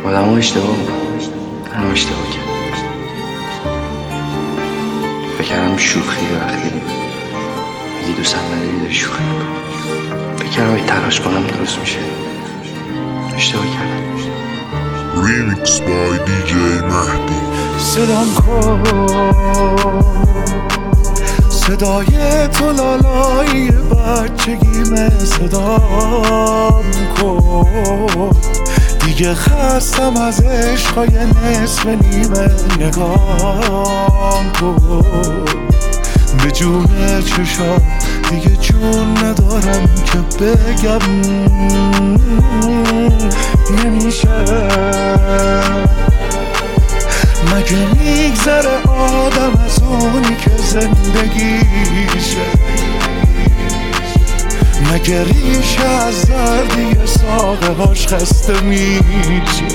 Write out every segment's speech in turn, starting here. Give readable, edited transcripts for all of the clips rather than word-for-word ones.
آدم ها اشتباه میکنم، هم اشتباه کرد. فکر کردم شوخی وقتی اگه دوست هم نداری داری شوخی میکنم. فکر کردم اگه تلاش کنم درست میشه. اشتباه کردم. Remix by DJ مهدی. صدام کن، صدای تو لالایی بچگیمه. صدام کن، دیگه خستم از عشقای نصف نیمه. نگام کن به جون چشام، دیگه جون ندارم که بگم نمیشه. مگه میگذره آدم از اونی که زندگیشه؟ مگه ریشه از زردی ساقه هاش خسته میشه؟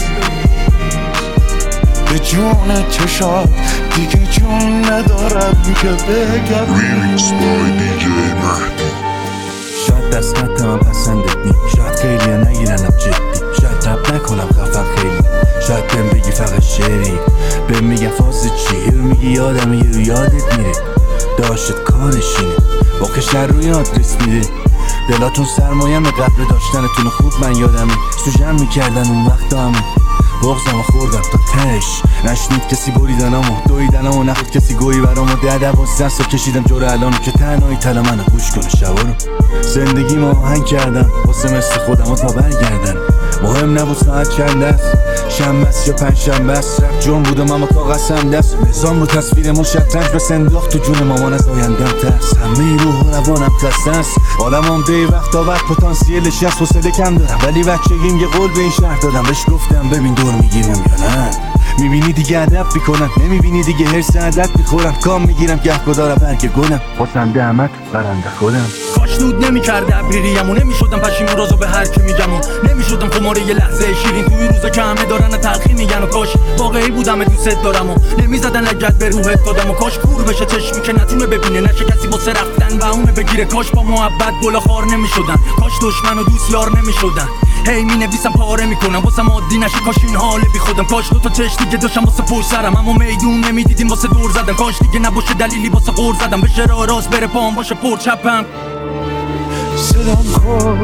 به جون چشات دیگه جون ندارم که بگم. Remix by DJ مهدی. شاید دست خط من پسندت نی، شاید خیلی ها نگیرنم جدی، شاید رب نکنم خفن خیلی، شاید بهم بگی فقط شعری، بهم میگن فاز چی، رو میگی یادم یه رو یادت میره، داشتت کارشینه با کشر روی آدرس میده. دلاتون سرمایمه قبل داشتنتون خوب من یادمه، سوژم میکردن اون وقتا همه بغزم خوردم تا تش. نشنید کسی بریدنامو دویدنامو، نخود کسی گویی برامو. 10-12 سال کشیدم جور الانو که تنهایی تل منو گوش کنه شبا رو. زندگی ما آهنگ کردم واسه مثل خودم و تا برگردن. مهم نبود ساعت چند است، شنبه است یا پنجشنبه است. رفت جون بودم اما کاغذم دست، نظام رو تصویرمون شطرنج بس انداخت تو جون مامان. از آیندم ترس، همه روح و روانم خسته است. آدمم دی وقتا بعد پتانسیلش هست، حوصله کم دارم ولی بچگیم یه قول به این شهر دادم. بهش گفتم ببین دور میگیرم یا نه، میبینی دیگه ادب میکنم، نمیبینی دیگه هرس عدد میخورم. کام میگیرم گهگدارم برگ گلم، پسنده همت برنده خودم. کاش نود نمیکرده ابریریمو، نمیشدم پشیمون رازو به هر کی میگمون، نمیشدم خماره یه لحظه شیرین توی روزا که همه دارن تلخی میگن. و کاش واقعی بودم دوست دارم و نمیزدن لگد به روحت دادم. و کاش کور بشه چشمی که نتونه ببینه، نشه کسی واسه رفتن و اونه بگیره. کاش با محبت گل خار نمیشدن، کاش دشمن و دوست یار نمیشدن. هی می نویسم پاره میکنم واسه عادی نشه، کاش این حال بی خودم. کاش دو تا چش دیگه داشتم واسه پشت سرم، اما میدون نمیدیدیم واسه دور زدن. کاش دیگه نباشه دلیلی واسه قور زدم، بشه راه راست بره پام باشه پر چپم. صدام کن،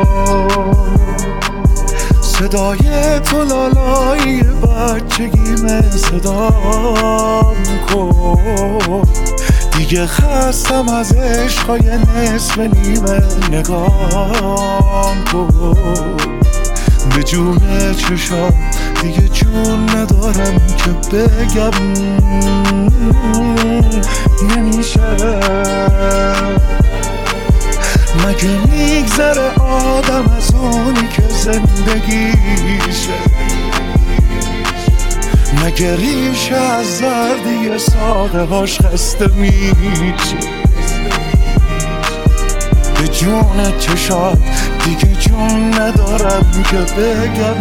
صدای تو لالایی بچگیمه. صدام کن، دیگه خستم از عشقای نصف نیمه. نگام کن به جون چشام، دیگه جون ندارم که بگم نمیشه. مگه میگذره آدم از اونی که زندگیشه؟ مگه ریشه از زردی ساقه هاش خسته میشه؟ به جون چشات دیگه جون ندارم که بگم.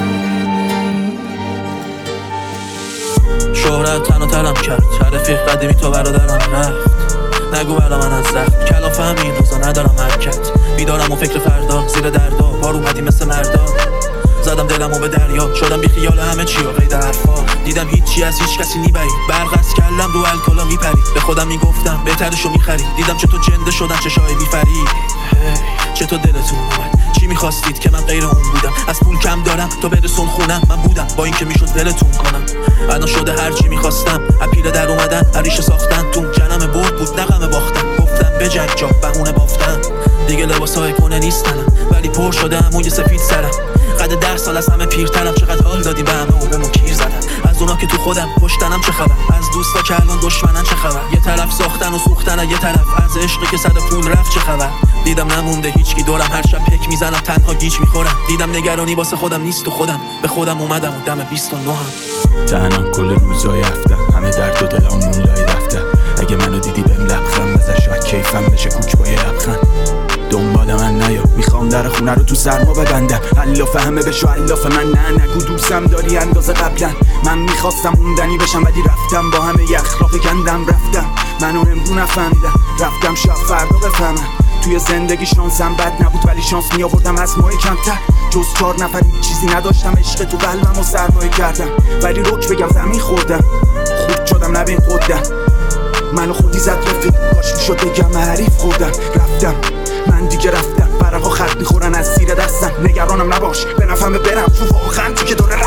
شهرت تن و تلم کرد، رفیق قدیمی تو برادرم رفت. نگو برا من از زخم کلاف همین روزا ندارم حرکت. بیدارم و فکر فردا زیر دردا، بار اومدی مثل مردا. زدم دلمو به دریا، شدم بی خیال همه چی و قید حرفا. دیدم هیچی از هیچ کسی نیبرید، برق از کلم رو الکلا میپرید. به خودم میگفتم بهترشو میخرید، دیدم چطور جنده شدن چشای بیفرید. چطور دلتون اومد؟ چی میخواستید که من غیر اون بودم؟ از پول کم دارم تو برسون خونم، من بودم با اینکه میشد دلتون کنم. الان شده هر چی میخواستم، اپیله در اومدن عریش ساختن. تو جنم برد بود نغمه باختن، گفتم بجنگ جا بهونه بافتن. دیگه لباسای کنه نیستنم ولی پر شده همون سفید سرم. قد 10 سال از همه پیرترم، چقدر حال دادیم به همه و بهمون کیر زدن. از اونا که تو خودم کشتنم چه خبر، از دوستا که الان دشمنن چه خبر. یه طرف ساختن و سوختن، یه طرف از عشقی که صد پول رفت چه خبر. دیدم نمونده هیچکی دورم، هر شب پک میزنم تنها گیج میخورم. دیدم نگرانی واسه خودم نیست تو خودم، به خودم اومدم و دم 29 هم تنها کل روزای هفته، همه درد و دلامون لای رفته. اگه منو دیدی بهم لبخند بزن، شاید کیفم بشه کوچ با یه لبخند. دنبال من نیا، میخوام در خونه رو تو سرما ببندم. الاف همه بشو الاف من، نه نگو دوستم داری اندازه قبلا. من میخواستم موندنی بشم ولی رفتم با همه اخلاق گندم. رفتم منو امرو نفهمیدم، رفتم شب فردا بفهمم. توی زندگی شانسم بد نبود ولی شانس می آوردم از ماه کمتر. جز 4 نفر چیزی نداشتم، عشق تو قلبم و سرمایه کردم ولی رک بگم زمین خوردم. خود شدم نبین قدم منو خودی زد رفیق، کاش میشد بگم حریف خوردم. رفتم من دیگه رفتم، برقا خط میخورن از زیر دستم. نگرانم نباش به نفهم برم، چون واقعا تو که داره